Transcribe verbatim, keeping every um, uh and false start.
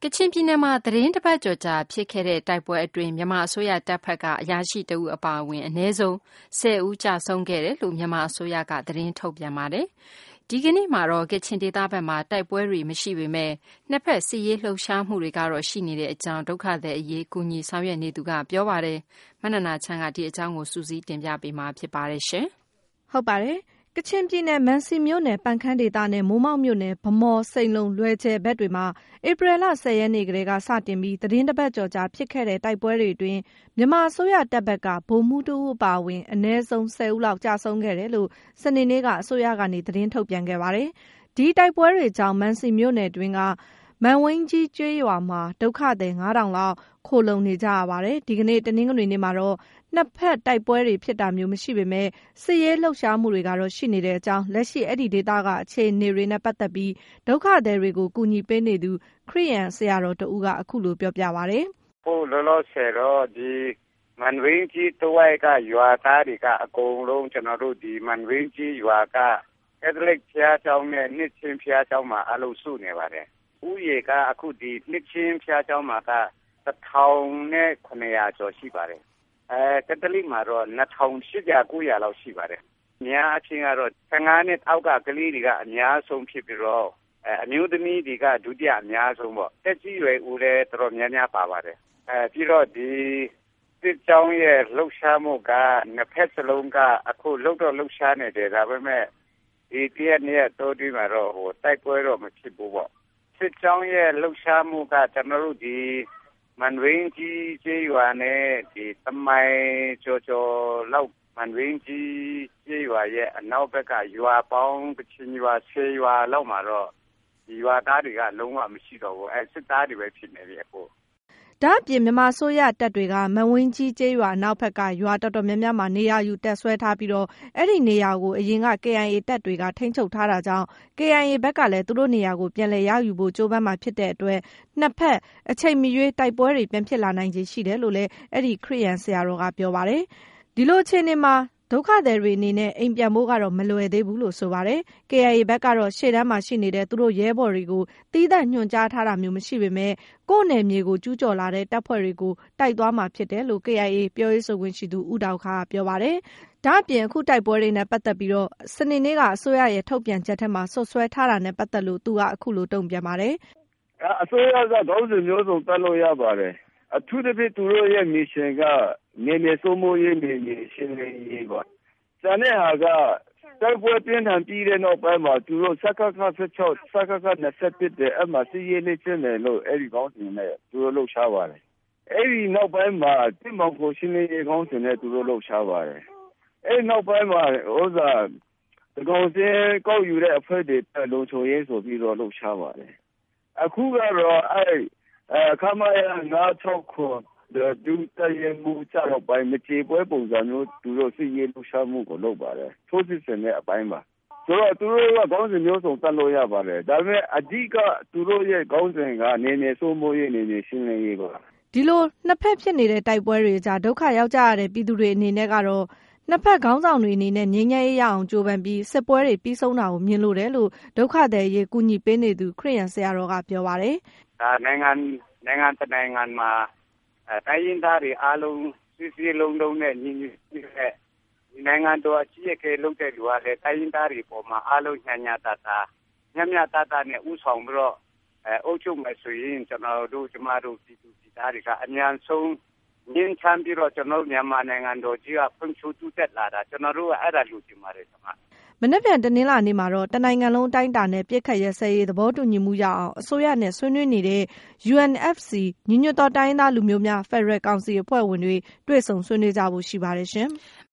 ကချင်ပြည်နယ်မှာသတင်းတစ်ပတ်ကျော်ကြာဖြစ်ခဲ့တဲ့တိုက်ပွဲအတွင်းမြန်မာအစိုးရတပ်ဖက်ကအရာရှိတဦးအပါအဝင်အနည်းဆုံးဆယ်ဦးကြာဆုံးခဲ့တယ်လို့မြန်မာအစိုးရကသတင်းထုတ်ပြန်ပါတယ်။ဒီကနေ့မှာတော့ကချင်ဒေသဘက်မှာတိုက်ပွဲတွေမရှိပေမဲ့နှစ်ဖက်စစ်ရေးလှုပ်ရှားမှုတွေကတော့ရှိနေတဲ့အကြောင်းဒုက္ခသည်အရေးကူညီဆောင်ရွက်နေသူကပြောပါတယ်။မနနာချမ်းကဒီအကြောင်းကိုစူးစီးတင်ပြပေးမှာဖြစ်ပါတယ်ရှင်။ဟုတ်ပါတယ်။ကချင်ပြည်နယ်မန်စီမြို့နယ်ပန်ခမ်းဒေသနဲ့မိုးမောက်မြို့နယ်ဗမော်စိန်လုံလွယ်ကျဲဘက်တွေမှာဧပြီလဆယ်ရက်နေ့ကလေးကစတင်ပြီးသတင်းတစ်ပတ်ကျော်ကြာဖြစ်ခဲ့တဲ့တိုက်ပွဲတွေအတွင်းမြန်မာအစိုးရတပ်ဘက်ကဗိုလ်မှူးတဦးအပါအဝင်အနည်းဆုံးဆယ်ဦးလောက်ကြာဆုံးခဲ့တယ်လို့စနေနေ့ကအစိုးရကနေသတင်းထုတ်ပြန်ခဲ့ပါတယ်။ဒီတိုက်ပွဲတွေကြောင့်မန်စီမြို့နယ်တွင်းကမန်ဝင်းကြီးကျွေးရွာမှာဒုက္ခသည်ငါးထောင်လောက်ခိုလုံနေကြရပါတယ်။ဒီကနေ့တနင်္ဂနွေနေ့မှာတော့နှစ်ဖက်တိုက်ပွဲတွေဖြစ်တာမျိုးမရှိပေမဲ့စစ်ရေးလှုပ်ရှားမှုတွေကတော့ရှိနေတဲ့အကြောင်းလက်ရှိအဲ့ဒီဒေသကအခြေအနေတွေနဲ့ပတ်သက်ပြီးဒုက္ခသည်တွေကိုကူညီပေးနေသူခရိယန်ဆရာတော်တဦးကအခုလိုပြောပြပါတယ်။ဟိုလောလောဆယ်တော့ဒီမန်ဝင်းကြီးတဝိုက်ကရွာသားတွေကအကုန်လုံးကျွန်တော်တို့ဒီမန်ဝင်းကြီးရွာကကက်သလစ်ဘုရားကျောင်းနဲ့နှစ်ချင်းဘုရားကျောင်းမှာအလုံးစုနေပါတယ်။ဦးရေကအခုဒီနှစ်ချင်းဘုရားကျောင်းမှာကတစ်ထောင်နဲ့ခုနှစ်ရာကျော်ရှိပါတယ်။အဲကက်သလစ်မှာတော့နှစ်ထောင်ရှစ်ရာကိုးရာလောက်ရှိပါတယ်။များအချင်းကတော့ဆယ်ငါးနှစ်အောက်ကကလေးတွေကအများဆုံးဖြစ်ပြီးတော့အဲအမျိုးသမီးတွေကဒုတိယအများဆုံးပေါ့။တက်ကြီးရွယ်ဦးလည်းတော်တော်များများပါပါတယ်။အဲပြီးတော့ဒီစစ်ကြောင်းရဲ့လှုပ်ရှားမှုကနှစ်ဖက်စလုံးကအခုလှုပ်တော့လှုပ်ရှားနေတယ်ဒါပေမဲ့ဒီတရက်နေ့တော့ဒီမှာတော့ဟိုတိုက်ပွဲတော့မဖြစ်ဘူးပေါ့။စစ်ကြောင်းရဲ့လှုပ်ရှားမှုကကျွန်တော်တို့ဒီမန်ဝင်းကြီးကျေးရွာနဲ့ဒီတမိုင်ကျော်ကျော်လောက်မန်ဝင်းကြီးကျေးရွာရဲ့အနောက်ဘက်ကရွာပေါင်းကချင်ရွာဆယ်ရွာလောက်မှာတော့ဒီရွာသားတွေကလုံးဝမရှိတော့ဘူးအဲစစ်သားတွေပဲဖြစ်နေပြီအခုဒါအပြင်မြန်မာဆိုရတပ်တွေကမန်ဝင်းကြီးကျေးရွာနောက်ဘက်ကရွာတော်တော်များများမှာနေရာယူတပ်ဆွဲထားပြီးတော့အဲ့ဒီနေရာကိုအရင်က ကေအိုင်အေ တပ်တွေကထိန်းချုပ်ထားတာကြောင့် ကေအိုင်အေ ဘက်ကလည်းသူတို့နေရာကိုပြန်လည်ရယူဖို့ကြိုးပမ်းမှာဖြစ်တဲ့အတွက်နှစ်ဖက်အချိန်မရွေးတိုက်ပွဲတွေပြန်ဖြစ်လာနိုင်ခြေရှိတယ်လို့လည်းအဲ့ဒီခရိယန်ဆရာတော်ကပြောပါတယ်ဒီလိုအခြေအနေမှာဒုက္ခသည်တွေအနေနဲ့အိမ်ပြန်ဖို့ကတော့မလွယ်သေးဘူးလို့ဆိုပါတယ်။ ကေအိုင်အေ ဘက်ကတော့ရှေ့တန်းမှာရှိနေတဲ့သူတို့ရဲဘော်တွေကိုတီးသန့်ညွှန်ကြားထားတာမျိုးမရှိပေမဲ့ကိုယ့်နယ်မြေကိုကျူးကျော်လာတဲ့တပ်ဖွဲ့တွေကိုတိုက်သွားမှာဖြစ်တယ်လို့ ကေအိုင်အေ ပြောရေးဆိုခွင့်ရှိသူဦးဒေါက်ခါကပြောပါတယ်။ဒါအပြင်အခုတိုက်ပွဲတွေနဲ့ပတ်သက်ပြီးတော့စနေနေ့ကအစိုးရရဲ့ထုတ်ပြန်ချက်ထဲမှာဆွဆွဲထားတာနဲ့ပတ်သက်လို့သူကအခုလိုတုံ့ပြန်ပါတယ်။အစိုးရကခေါင်းစဉ်မျိုးစုံတက်လို့ရပါတယ်။အထူးသဖြင့်သူတို့ရဲ့ mission ကနေနေစိုးမိုးရေးနေနေရှင်းလင်းရေးပါ။ကျန်တဲ့ဟာကတိုက်ပွဲပြင်းထန်ပြီးတဲ့နောက်ပိုင်းမှာသူတို့စကခဆယ့်ခြောက်စကခနှစ်ဆယ့်တစ်တဲ့အဲ့မှာစီးရေးလေးကျင်းတယ်လို့အဲ့ဒီခေါင်းစဉ်နဲ့သူတို့လှုပ်ရှားပါတယ်။အဲ့ဒီနောက်ပိုင်းမှာတင်မောင်ကိုရှင်းလင်းရေးခေါင်းစဉ်နဲ့သူတို့လှုပ်ရှားပါတယ်။အဲ့နောက်ပိုင်းမှာဥစားဒီကောင်စင်းကောက်ယူတဲ့အဖွဲ့တွေလုံခြုံရေးဆိုပြီးတော့လှုပ်ရှားပါတယ်။အခုကတော့အဲ့အခါမရငါး၆ခုဒုတရမှုစတော့ပိုင်းမကြေပွဲပုံစံမျိုးသူတို့စီရေးလှူရှားမှုကိုလုပ်ပါတယ်ထိုးစစ်ဆင်တဲ့အပိုင်းပါဆိုတော့သူတို့ကခေါင်းစဉ်မျိုးစုံတက်လို့ရပါတယ်ဒါပေမဲ့အဓိကသူတို့ရဲ့ခေါင်းစဉ်ကနေနေစိုးမိုးရေးနေနေရှင်းလင်းရေးပါဒီလိုနှစ်ဖက်ဖြစ်နေတဲ့တိုက်ပွဲတွေကြားဒုက္ခရောက်ကြရတဲ့ပြည်သူတွေအနေနဲ့ကတော့နှစ်ဖက်ခေါင်းဆောင်တွေအနေနဲ့ငြိမ်းချမ်းရေးရအောင်ကြိုးပမ်းပြီးစစ်ပွဲတွေပြီးဆုံးတာကိုမြင်လို့တယ်လို့ဒုက္ခသည်ရေးကူညီပေးနေသူခရိယန်ဆရာတော်ကပြောပါတယ်ဒါနိုင်ငံနိုင်ငံတနိုင်ငံမှာတိုင်းရင်းသားတွေအားလုံးစစ်စစ်လုံးလုံးနဲ့ညီညီနဲ့နိုင်ငံတော်အကြီးအကဲလုပ်တဲ့လူကလည်းတိုင်းရင်းသားတွေပေါ်မှာအားလုံးညံ့ညံ့တာတာညံ့ညံ့တာတာနဲ့ဥဆောင်ပြီးတော့အဲအုပ်ချုပ်မယ်ဆိုရင်ကျွန်တော်တို့ကျမတို့ပြည်သူပြည်သားတွေကအများဆုံးငင်းချမ်းပြီးတော့ကျွန်တော်မြန်မာနိုင်ငံတော်ကြီးကဖွံ့ဖြိုးတိုးတက်လာတာကျွန်တော်တို့ကအဲ့ဒါလူချင်ပါတယ်ကျွန်မမနေ့ပြန်တနင်္လာနေ့မှာတော့တနိုင်ငံလုံးအတိုင်းအတာနဲ့ပြစ်ခတ်ရဲစဲရေးသဘောတူညီမှုရအောင်အစိုးရနဲ့ဆွေးနွေးနေတဲ့ ယူအန်အက်ဖ်စီ ညီညွတ်သောတိုင်းသားလူမျိုးများဖက်ဒရယ်ကောင်စီအဖွဲ့ဝင်တွေတွေ့ဆုံဆွေးနွေးကြဖို့ရှိပါတယ်ရှင်။